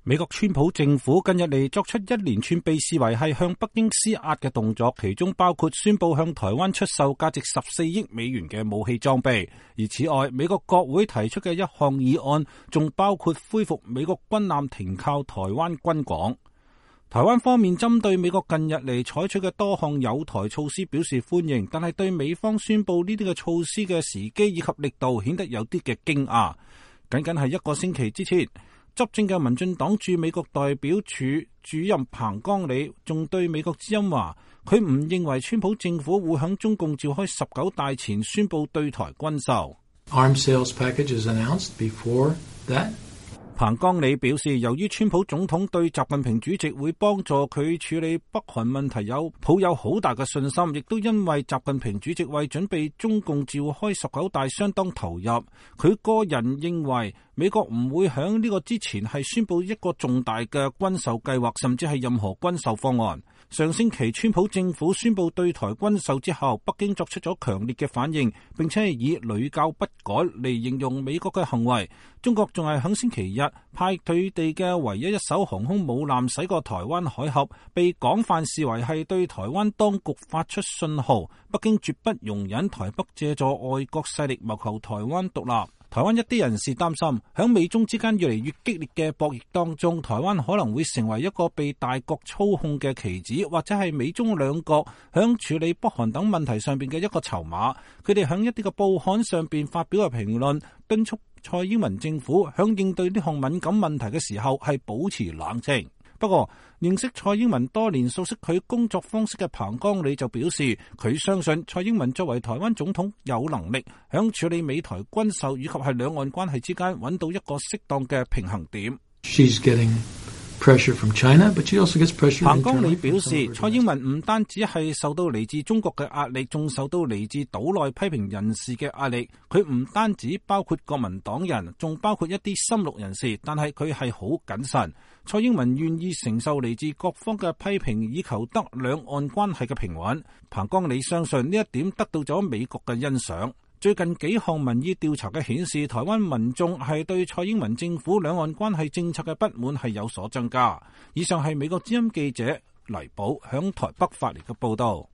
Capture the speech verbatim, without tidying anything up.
美國川普政府近日嚟作出一連串被視為係向北京施壓嘅動作，其中包括宣布向台灣出售價值十四億美元嘅武器裝備。而此外，美國國會提出嘅一項議案，仲包括恢復美國軍艦停靠台灣軍港。台灣方面針對美國近日嚟採取嘅多項友台措施表示歡迎，但係對美方宣布呢啲嘅措施嘅時機以及力度顯得有啲嘅驚訝。僅僅係一個星期之前，執政嘅民進黨駐美國代表處主任彭江理仲對美國之音話，佢唔認為川普政府會響中共召開十九大前宣布對台軍售。 Arms sales package is announced before that. 彭江理表示，由於川普總統對習近平主席會幫助佢處理北韓問題有抱有好大嘅信心，亦都因為習近平主席為準備中共召開十九大相當投入，佢個人認為美國唔會響呢個之前係宣布一個重大嘅軍售計劃，甚至係任何軍售方案。上星期川普政府宣布對台軍售之後，北京作出咗強烈嘅反應，並且係以屢教不改嚟形容美國嘅行為。中國仲係響星期日派佢哋嘅唯一一艘航空母艦駛過台灣海峽，被廣泛視為係對台灣當局發出信號，北京絕不容忍台北借助外國勢力謀求台灣獨立。台灣一啲人士擔心，響美中之間越嚟越激烈嘅博弈當中，台灣可能會成為一個被大國操控嘅棋子，或者係美中兩國響處理北韓等問題上邊嘅一個籌碼。佢哋響一啲嘅報刊上邊發表嘅評論，敦促蔡英文政府響應對呢項敏感問題嘅時候係保持冷靜。不過，認識蔡英文多年、熟悉佢工作方式嘅彭江理就表示，佢相信蔡英文作為台灣總統有能力響處理美台軍售以及係兩岸關係之間揾到一個適當嘅平衡點。 She's getting pressure from China, but she also gets pressure. 彭江理表示，蔡英文唔單止係受到嚟自中國嘅壓力，仲受到嚟自島內批評人士嘅壓力。佢唔單止包括國民黨人，仲包括一啲深綠人士，但係佢係好謹慎。蔡英文願意承受嚟自各方嘅批評，以求得兩岸關係嘅平穩。彭江理相信呢一點得到咗美國嘅欣賞。最近幾項民意調查嘅顯示，台灣民眾係對蔡英文政府兩岸關係政策嘅不滿係有所增加。以上係美國之音記者黎寶響台北發嚟嘅報道。